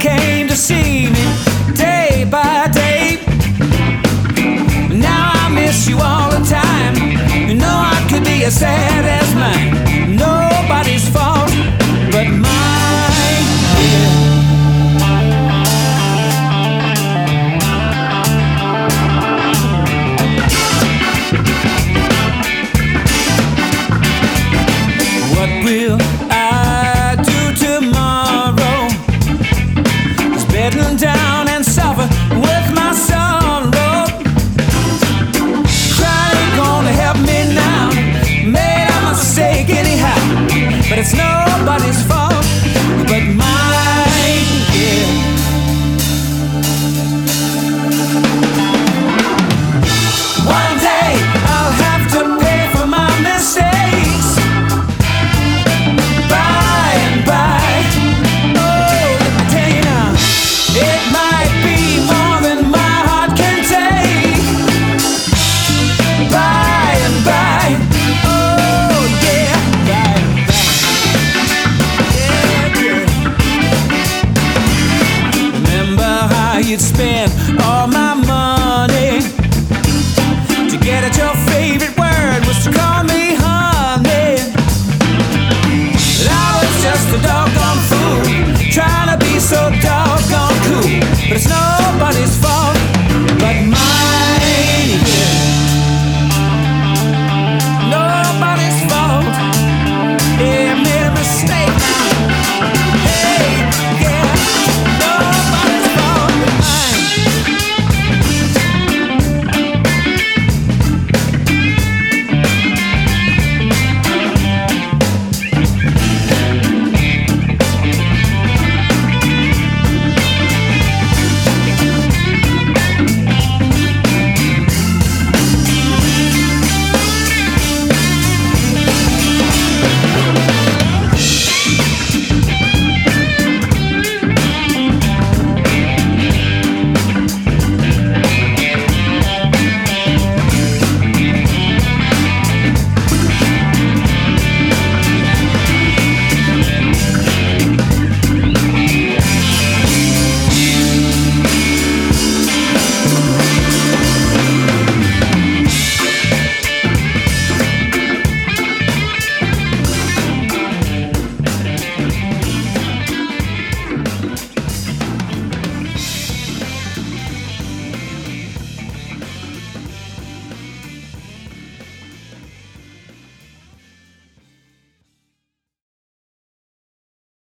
came to see me day by day. Now I miss you all the time. You know I could be as sad as mine. Nobody's fault but mine, yeah. What will I do tomorrow? Just bedding down and suffer with my sorrow. Crying ain't gonna help me now. Made a mistake anyhow, but it's nobody's fault but mine, yeah. One day I'll have to pay for my mistakes. By and by, oh, let me tell you now, it might be more than my heart can take. By and by, oh yeah, by and by, yeah, yeah. Remember how you'd spend all my